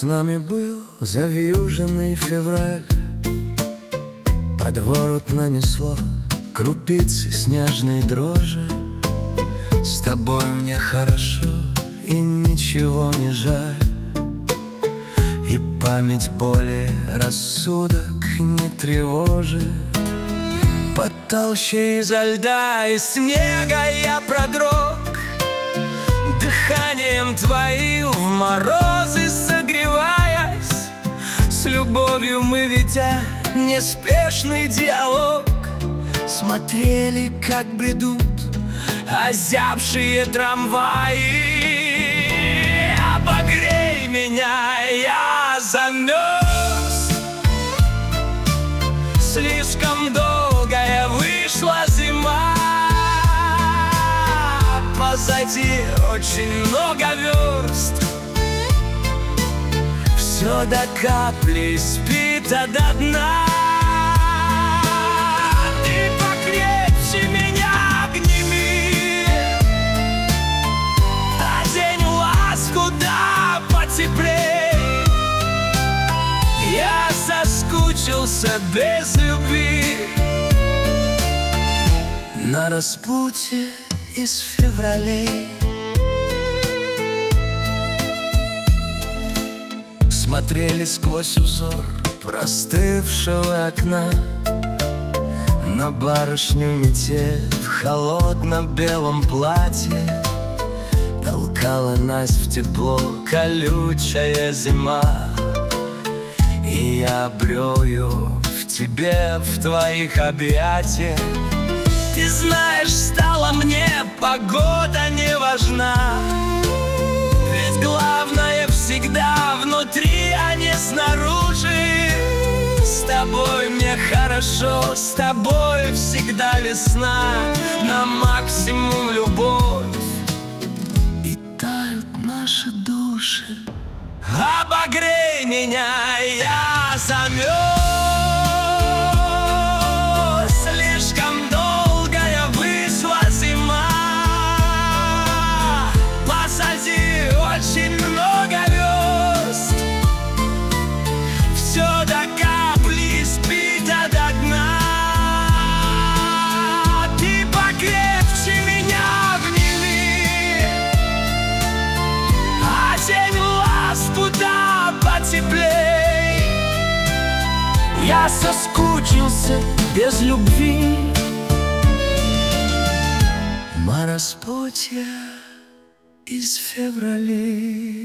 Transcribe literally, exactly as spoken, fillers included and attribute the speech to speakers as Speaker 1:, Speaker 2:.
Speaker 1: С нами был завьюженный февраль, под ворот нанесло крупицы снежной дрожи. С тобой мне хорошо и ничего не жаль, и память более рассудок не тревожит. Под толщей изо льда и снега я продрог, дыханием твоим в морозы согреваясь. С любовью мы, ведя неспешный диалог, смотрели, как бредут озябшие трамваи. Обогрей меня, я замерз. Слишком долгая вышла зима, позади очень много верст. Все до капли спит, а до дна. Ты покрепче меня обними, одень ласку да потеплей. Я соскучился без любви на распутье из февралей. Смотрели сквозь узор простывшего окна на барышню метель в холодно-белом платье. Толкала нас в тепло колючая зима, и я обрел ее в тебе, в твоих объятиях. Ты знаешь, стала мне погода не важна, ведь главное всегда внутри, а не снаружи. С тобой мне хорошо, с тобой всегда весна, на максимум любовь, и тают наши души. Обогрей меня, я замерз. Слишком долгая вышла зима, позади очень много верст. Все до капли спит, а до дна. Ты покрепче меня обними, одень ласку да потеплей. Я соскучился без любви на распутье из февралей.